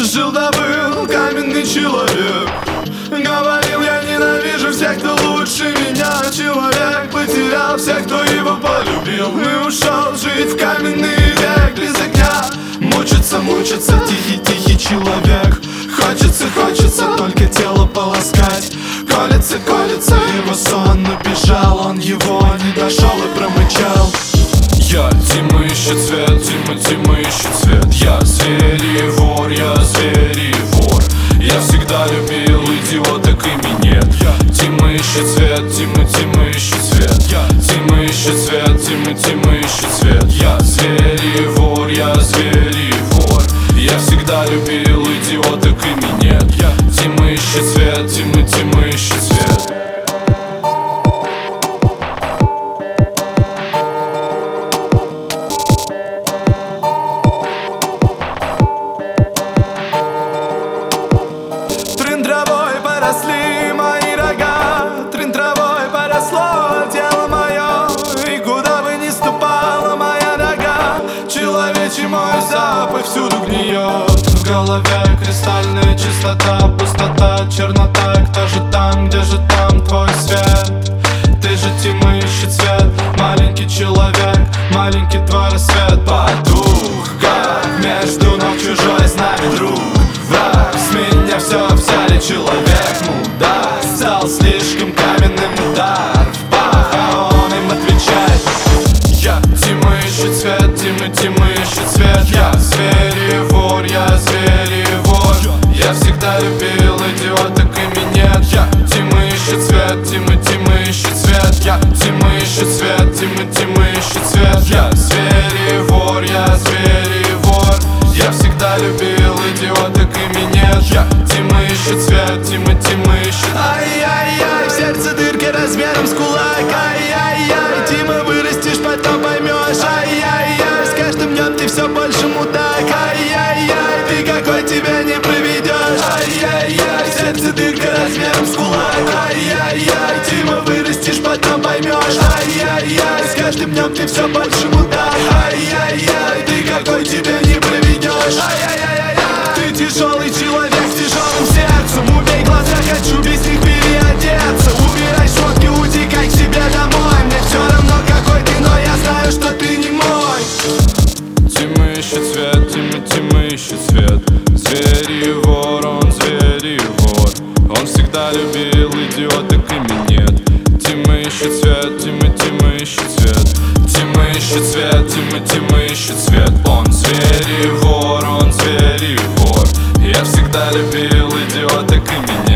жил-да был каменный человек. Говорил, я ненавижу всех, кто лучше меня. Человек потерял всех, кто его полюбил, и ушел жить в каменный век без огня. Мучится тихий человек. Хочется только тело полоскать. Колется его сон, убежал. Он его не дошел и промычал: Тима ищет цвет, Тима ищет цвет. Я зверь и вор, я зверь и вор. Я всегда любил идиоток, ими нет. Тима ищет цвет, Тима ищет цвет. Тима ищет цвет, Тима ищет цвет. Я зверь и вор, я зверь и вор. Я всегда любил идиоток, ими нет. Тима ищет цвет, Тима ищет цвет. Трын травой поросли мои рога, трын травой поросло тело мое. И куда бы ни ступала моя нога, человечий мой запах всюду гниет. В голове кристальная чистота, пустота, чернота. Кто же там, где же там твой свет? Ты же Тима ищет цвет, маленький человек, маленький твой рассвет. Подух, как между ног чужой с нами друг. Враг, с меня все взяли, человек мудак. Стал слишком каменным удар в пах, а он им отвечает: Тима ищет цвет, Тима ищет цвет. Я зверь и вор, я зверь и вор. Я всегда любил идиоток, ими нет. Тима ищет цвет, Тима ищет цвет. Тима ищет цвет, Тима ищет цвет. Я зверь и вор, я зверь и вор. Я всегда любил идиоток, ими нет. Тима ищет цвет, Тима ищет. Ай-яй-яй, в сердце дырка размером с кулак. Ай-яй-яй, Тима, вырастешь, потом поймешь. Ай-яй-яй, с каждым днем ты все больше мудак. Ай-яй-яй, ты какой тебя не проведешь. Ай-яй-яй, в сердце дырка размером с кулак. Ай-яй-яй, Тима, вырастешь, потом поймешь. Ай-яй-яй, с каждым днем ты все больше мудак. Ай-яй-яй, ты какой тебя не проведешь. Ай-яй-яй, ты тяжелый человек с тяжелым сердцем. Убей глаза, хочу без них переодеться. Убирай шмотки, утекай к себе домой. Мне все равно какой ты, но я знаю, что ты не мой. Тима ищет цвет, Тима ищет цвет. Зверь и вор, он зверь и вор. Он всегда любил идиоток, ими нет. Тима ищет цвет, Тима ищет цвет. Тима ищет цвет, Тима ищет цвет. Он зверь и вор, он зверь и вор. Я всегда любил идиоток, ими нет.